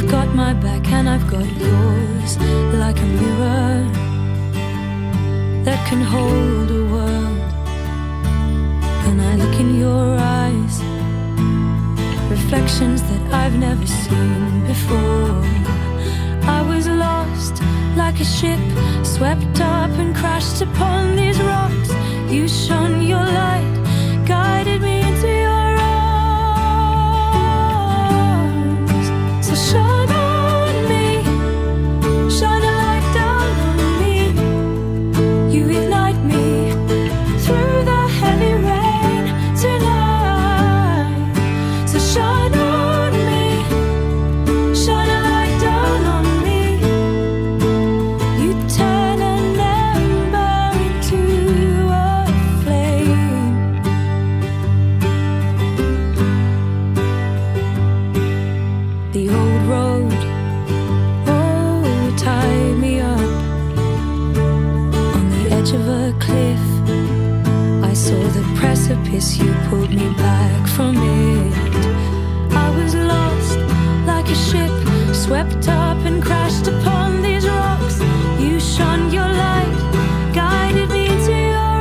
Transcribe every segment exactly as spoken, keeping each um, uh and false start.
You've got my back and I've got yours, like a mirror that can hold a world. When I look in your eyes, reflections that I've never seen before. I was lost like a ship, swept up and crashed upon these rocks. You shone your light, guided me into your arms. So shine on me, shine a light down on me. You ignite me through the heavy rain tonight. So shine on me, shine a light down on me. You turn an ember into a flame. The old road, oh, tied me up on the edge of a cliff. I saw the precipice, you pulled me back from it. I was lost like a ship, swept up and crashed upon these rocks. You shone your light, guided me into your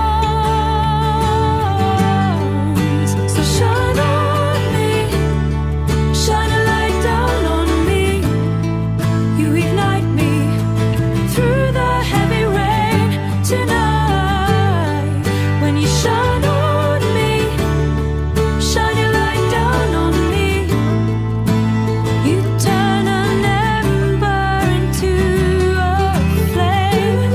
arms. So shine on me, shine a light down on me. You ignite me through the heavy rain tonight. When you shine on me, shine your light down on me. You turn an ember into a flame.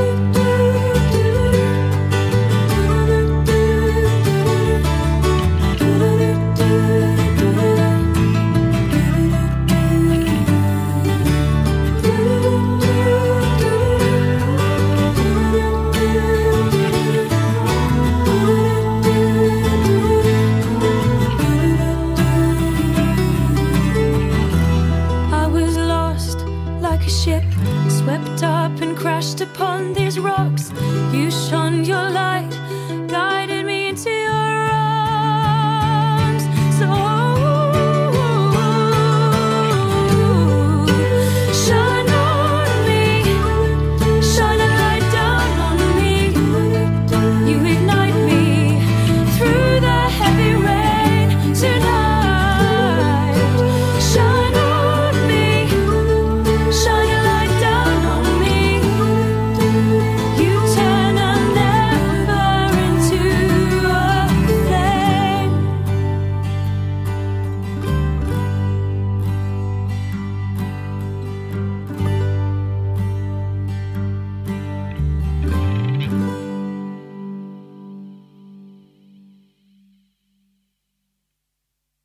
I was lost like a ship, swept up and crashed upon these rocks. You shone your light,